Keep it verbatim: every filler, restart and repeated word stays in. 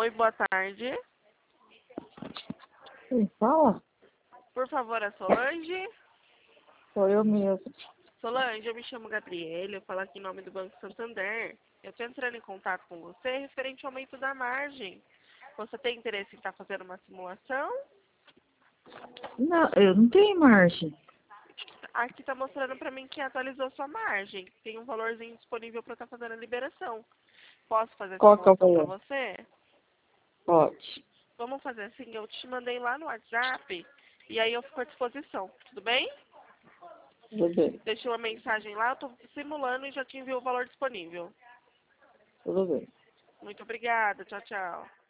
Oi, boa tarde. Quem fala? Por favor, a Solange. Sou eu mesmo. Solange, eu me chamo Gabriela, eu falo aqui em nome do Banco Santander. Eu estou entrando em contato com você referente ao aumento da margem. Você tem interesse em estar fazendo uma simulação? Não, eu não tenho margem. Aqui está mostrando para mim que atualizou sua margem. Tem um valorzinho disponível para estar fazendo a liberação. Posso fazer a Qual que é o simulação para valor? você? Pode. Vamos fazer assim, eu te mandei lá no WhatsApp e aí eu fico à disposição. Tudo bem? Tudo bem. Deixei uma mensagem lá, eu estou simulando e já te envio o valor disponível. Tudo bem. Muito obrigada. Tchau, tchau.